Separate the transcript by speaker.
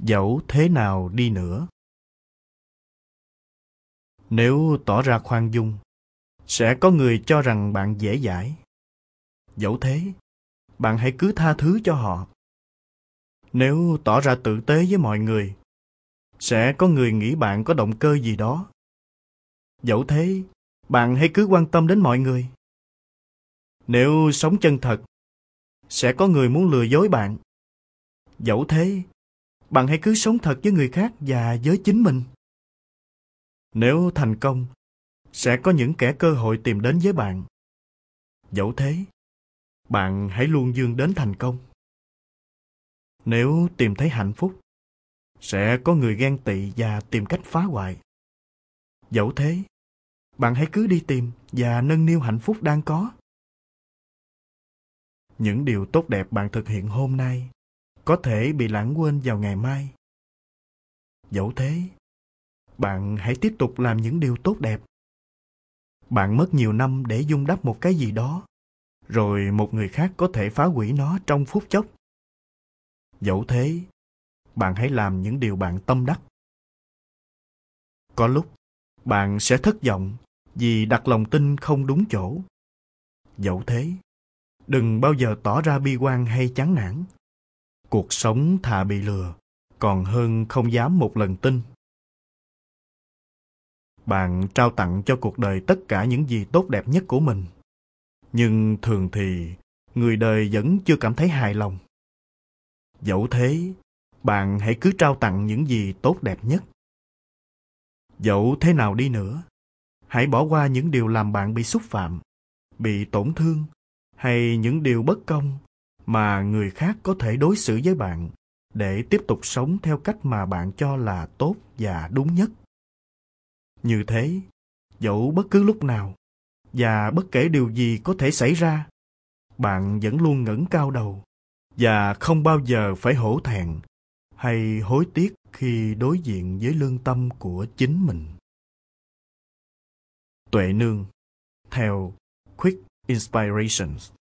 Speaker 1: Dẫu thế nào đi nữa. Nếu tỏ ra khoan dung, sẽ có người cho rằng bạn dễ dãi. Dẫu thế, bạn hãy cứ tha thứ cho họ. Nếu tỏ ra tử tế với mọi người, sẽ có người nghĩ bạn có động cơ gì đó. Dẫu thế, bạn hãy cứ quan tâm đến mọi người. Nếu sống chân thật, sẽ có người muốn lừa dối bạn. Dẫu thế, bạn hãy cứ sống thật với người khác và với chính mình. Nếu thành công, sẽ có những kẻ cơ hội tìm đến với bạn. Dẫu thế, bạn hãy luôn vươn đến thành công. Nếu tìm thấy hạnh phúc, sẽ có người ghen tị và tìm cách phá hoại. Dẫu thế, bạn hãy cứ đi tìm và nâng niu hạnh phúc đang có. Những điều tốt đẹp bạn thực hiện hôm nay có thể bị lãng quên vào ngày mai. Dẫu thế, bạn hãy tiếp tục làm những điều tốt đẹp. Bạn mất nhiều năm để vun đắp một cái gì đó, rồi một người khác có thể phá hủy nó trong phút chốc. Dẫu thế, bạn hãy làm những điều bạn tâm đắc. Có lúc, bạn sẽ thất vọng vì đặt lòng tin không đúng chỗ. Dẫu thế, đừng bao giờ tỏ ra bi quan hay chán nản. Cuộc sống thà bị lừa, còn hơn không dám một lần tin. Bạn trao tặng cho cuộc đời tất cả những gì tốt đẹp nhất của mình. Nhưng thường thì, người đời vẫn chưa cảm thấy hài lòng. Dẫu thế, bạn hãy cứ trao tặng những gì tốt đẹp nhất. Dẫu thế nào đi nữa, hãy bỏ qua những điều làm bạn bị xúc phạm, bị tổn thương, hay những điều bất công mà người khác có thể đối xử với bạn, để tiếp tục sống theo cách mà bạn cho là tốt và đúng nhất. Như thế, dẫu bất cứ lúc nào và bất kể điều gì có thể xảy ra, bạn vẫn luôn ngẩng cao đầu và không bao giờ phải hổ thẹn hay hối tiếc khi đối diện với lương tâm của chính mình. Tuệ Nương, theo Quick Inspirations.